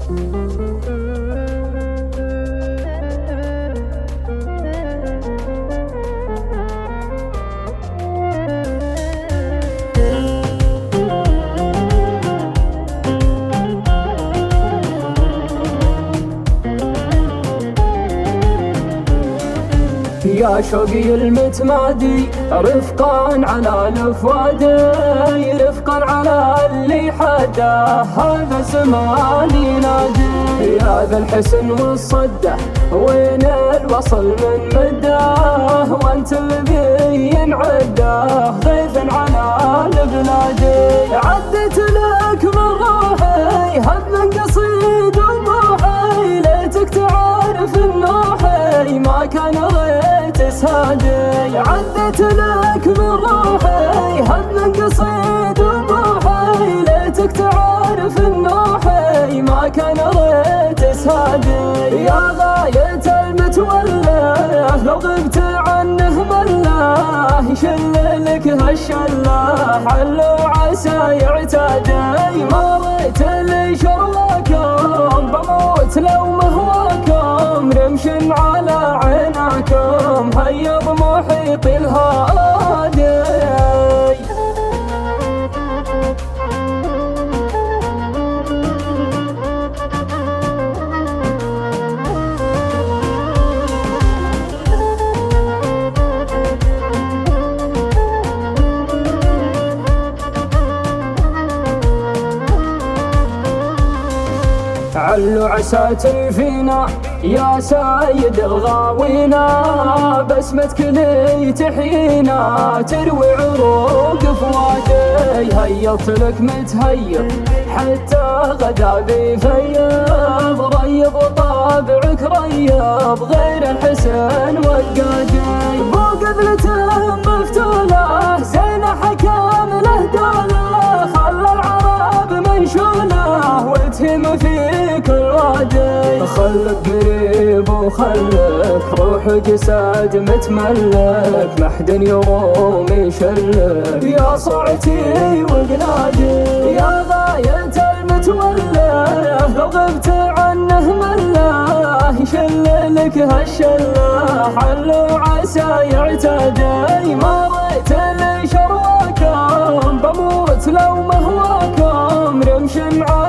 يا شوقي المتمادي رفقا على الفوادي، رفقا على اللي حدا هذا الزمان ينادي. يا ذا الحسن والصده وين الوصل من مده، وانت الذي ينعده ضيف على البلاد. عدت لك من روحي هم قصيد وضوحي، ليتك تعرف النوحي ما كان غيت سادي. عدت لك من روحي هم قصيد وضوحي، ليتك تعرف النوحي ما كان غيت سادي. يا غاية المتولى لو غبت عنه ملاه، يشللك هالشلاح علو عسى يعتادي. مريت لي شرواكم بموت لو مهواكم، رمش على عيناكم هيا بمحيط الهادي. علو عسى فينا يا سيد الغاوينا، بسمتك لي تحيينا تروي عروق فوادي. هيط لك متهيب حتى غدا بيفيض، ريض طابعك ريض غير الحسن وقادي. بو قبلته مفتوله زين حكام له دوله، خلى العرب منشوله وتهم في كل وادي. خلك قريب وخلك روح جسد متملك، محد يروم يشلك يا صعتي وقنادي. يا غاية المتولى لو غبت عنه ملاه، يشللك هالشلاح علو عسى يعتادي. مريت لي شرواكم بموت لو مهواكم، رمش